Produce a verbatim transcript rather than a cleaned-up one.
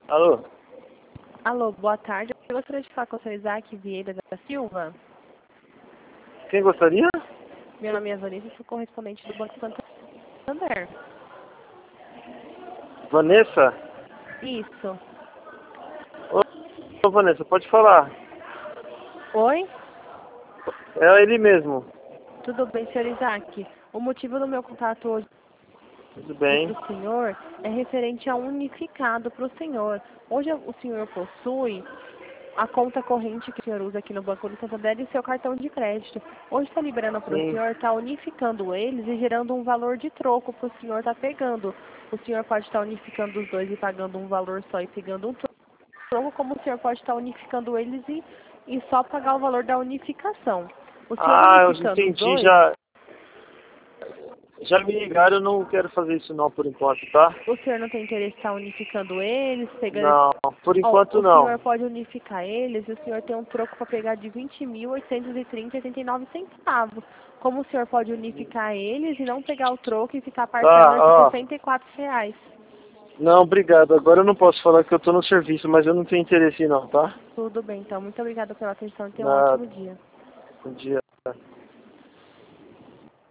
Alô? Alô, boa tarde. Eu gostaria de falar com o senhor Isaac Vieira da Silva. Quem gostaria? Meu nome é Vanessa, sou correspondente do Banco Santander. Vanessa? Isso. Ô, ô, Vanessa, pode falar. Oi? É ele mesmo. Tudo bem, senhor Isaac? O motivo do meu contato hoje Tudo bem. para o senhor é referente a um unificado para o senhor. Hoje o senhor possui a conta corrente que o senhor usa aqui no Banco do Santander e seu cartão de crédito. Hoje está liberando para o Sim. senhor, está unificando eles e gerando um valor de troco para o senhor estar pegando. O senhor pode estar unificando os dois e pagando um valor só e pegando um troco, como o senhor pode estar unificando eles e, e só pagar o valor da unificação. O senhor Ah, eu unificando os entendi, dois, já. Já me ligaram, eu não quero fazer isso não por enquanto, tá? o senhor não tem interesse em estar unificando eles, pegando. Não, por Ó, enquanto o senhor não. pode unificar eles e o senhor tem um troco para pegar de vinte mil oitocentos e trinta reais e oitenta e nove centavos. Como o senhor pode unificar eles e não pegar o troco e ficar Tá, parcelando de ó. sessenta e quatro reais? Não, obrigado. Agora eu não posso falar que eu tô no serviço, mas eu não tenho interesse não, tá? Tudo bem, então. Muito obrigada pela atenção e tenha um Nada. ótimo dia. Bom dia.